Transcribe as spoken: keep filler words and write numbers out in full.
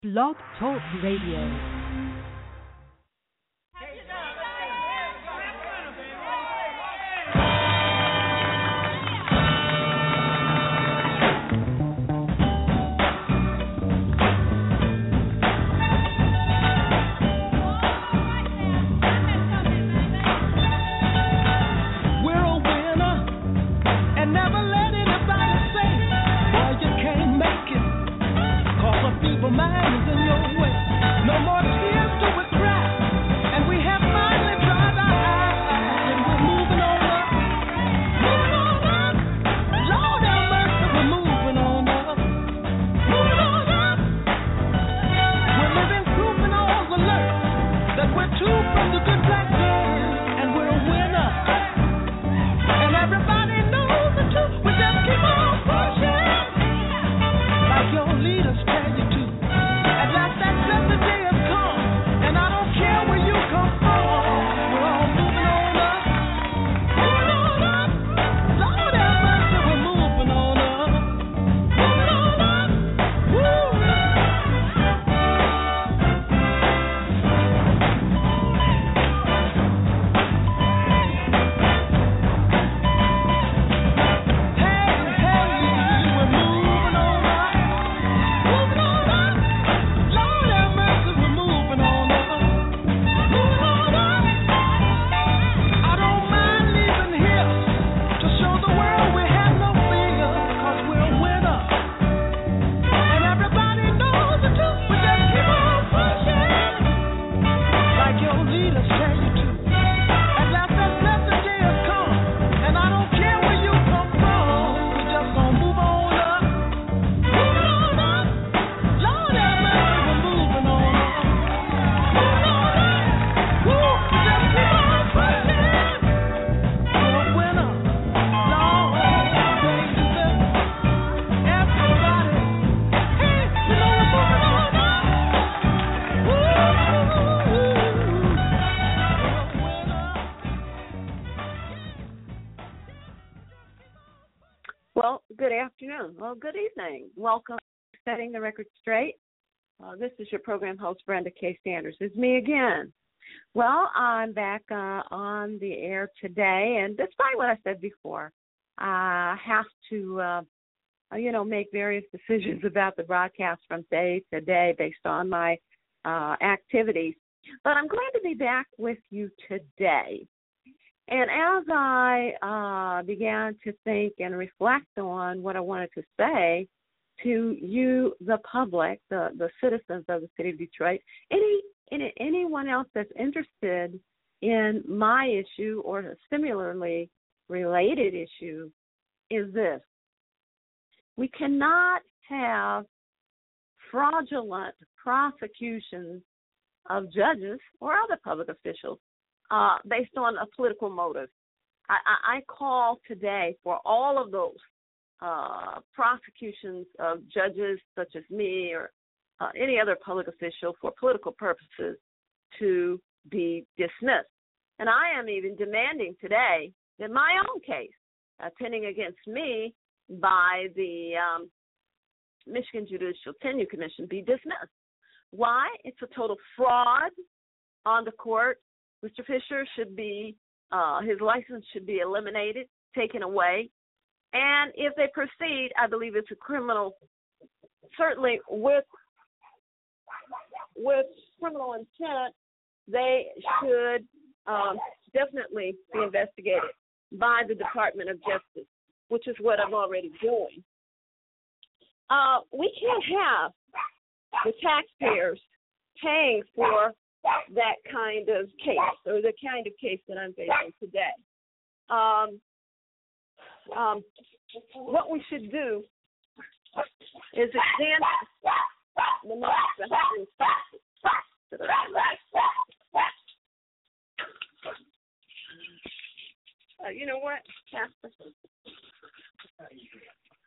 Blog Talk Radio. Well, good evening. Welcome to Setting the Record Straight. Uh, this is your program host, Brenda K. Sanders. It's me again. Well, I'm back uh, on the air today, and despite what I said before, I have to, uh, you know, make various decisions about the broadcast from day to day based on my uh, activities. But I'm glad to be back with you today. And as I uh, began to think and reflect on what I wanted to say to you, the public, the, the citizens of the city of Detroit, any, any anyone else that's interested in my issue or a similarly related issue, is this. We cannot have fraudulent prosecutions of judges or other public officials Uh, based on a political motive. I, I, I call today for all of those uh, prosecutions of judges such as me or uh, any other public official for political purposes to be dismissed. And I am even demanding today that my own case uh, pending against me by the um, Michigan Judicial Tenure Commission be dismissed. Why? It's a total fraud on the court. Mister Fisher should be, uh, his license should be eliminated, taken away. And if they proceed, I believe it's a criminal, certainly with with criminal intent, they should um, definitely be investigated by the Department of Justice, which is what I'm already doing. Uh, we can't have the taxpayers paying for that kind of case, or the kind of case that I'm facing today. Um, um, what we should do is examine the motives behind these. Uh, you know what, Pastor?